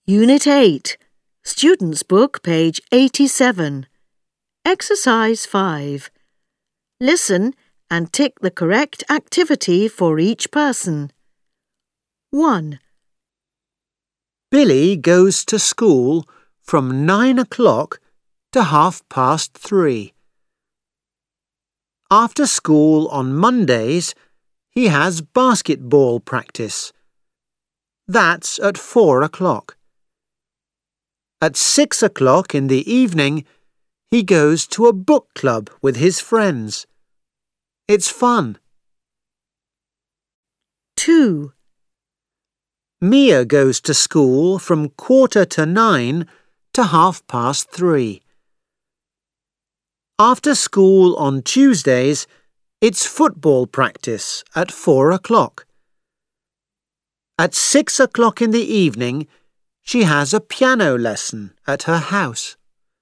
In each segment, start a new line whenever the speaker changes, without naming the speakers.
Unit 8, Student's Book, page 87. Exercise 5. Listen and tick the correct activity for each person. 1.
Billy goes to school from 9 o'clock to 3:30. After school on Mondays, he has basketball practice. That's at 4 o'clock. At 6 o'clock in the evening, he goes to a book club with his friends. It's fun.
2.
Mia goes to school from 9:15 to 3:30. After school on Tuesdays, it's football practice at 4 o'clock. At 6 o'clock in the evening, she has a piano lesson at her house.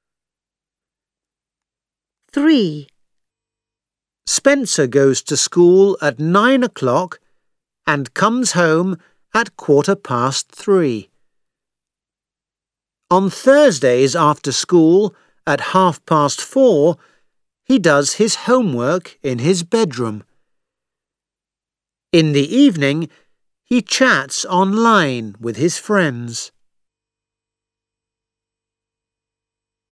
3.
Spencer goes to school at 9 o'clock and comes home at 3:15. On Thursdays after school at 4:30, he does his homework in his bedroom. In the evening, he chats online with his friends.